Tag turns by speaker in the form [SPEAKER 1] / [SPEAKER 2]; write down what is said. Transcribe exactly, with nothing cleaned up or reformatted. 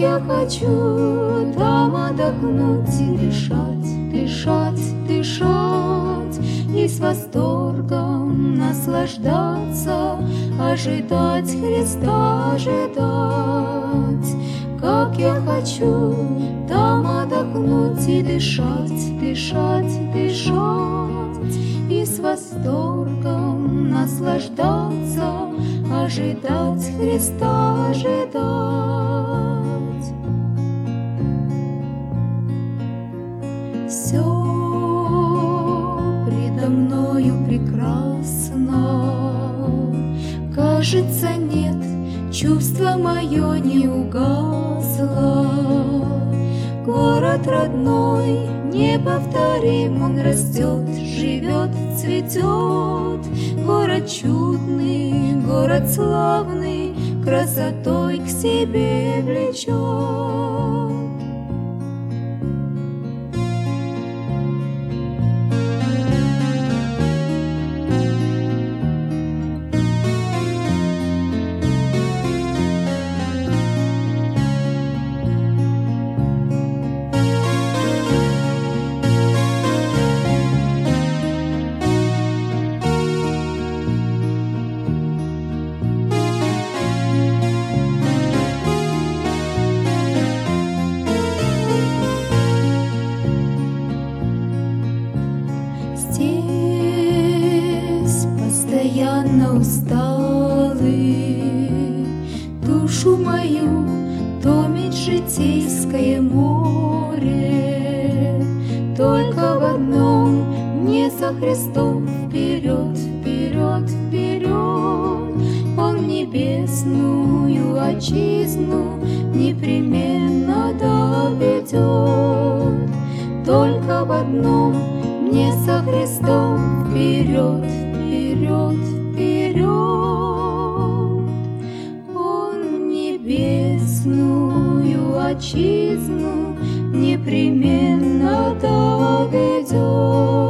[SPEAKER 1] я хочу там отдохнуть и дышать, дышать, дышать, и с восторгом наслаждаться, ожидать Христа, ожидать. Как я хочу там отдохнуть и дышать, дышать, дышать, и с восторгом наслаждаться, ожидать Христа, ожидать. Все предо мною прекрасно, кажется, нет, чувство мое не угасло. Город родной, неповторим, он растет, живет, цветет. Город чудный, город славный, красотой к себе влечет. Здесь постоянно усталый, душу мою томит житейское море. Только в одном мне со Христом вперед, вперед, вперед. Он в небесную отчизну непременно доведет. Только в одном мне со Христом вперед, вперед, вперед. Он небесную отчизну непременно доведет.